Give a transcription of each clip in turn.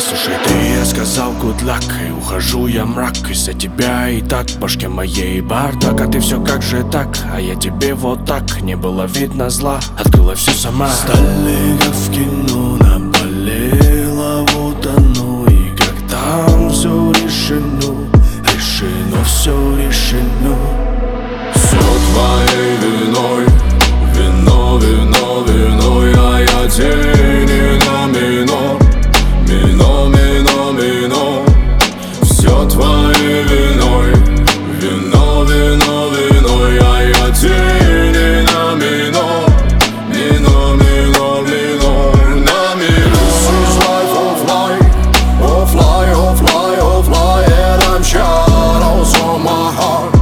Послушай ты, я сказал good luck, и ухожу я мрак. Из-за тебя и так в башке моей бардак. А ты все как же так, а я тебе вот так. Не было видно зла, открыла все сама. Стали как в кино, наболело вот оно. И как там все решено, решено, все решено. Все твоей виной, вино, вино, виной. А я тени на минор, мино, мино, мино. Все твоей виной, вино, вино, виной. А я тени на минор, мино, мино, мино, на минор. This is life of life, of life, of life, of life. And I'm shadows on my heart.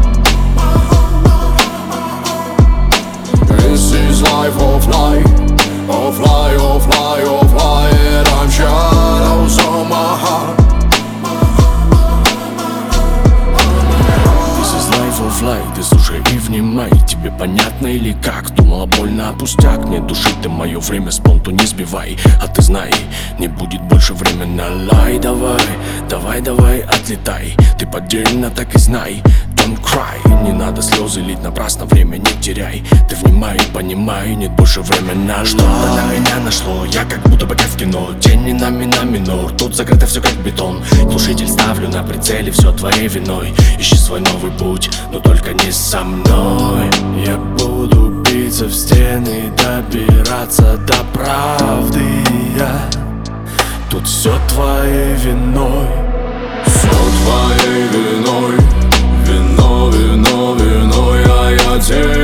This is life of life, of life, of life, of life. And I'm shadows on my heart. This is life of life, ты слушай и внимай. Тебе понятно или как? Думала больно, а пустяк. Не души ты мое время, спонту не сбивай. А ты знай, не будет больше времени. Лай, давай, давай, давай, отлетай. Ты поддельно так и знай. Don't cry, не надо слезы лить напрасно, время не теряй. Ты внимай, понимай, нет больше времени. Что-то на меня нашло, я как будто бы как в кино. Тени на минор, тут закрыто все как бетон. Глушитель ставлю на прицеле, все твоей виной. Ищи свой новый путь, но только не со мной. Я буду биться в стены, добираться до правды. Тут все твоей виной. Все твоей виной, вино, вино, вино. А я тень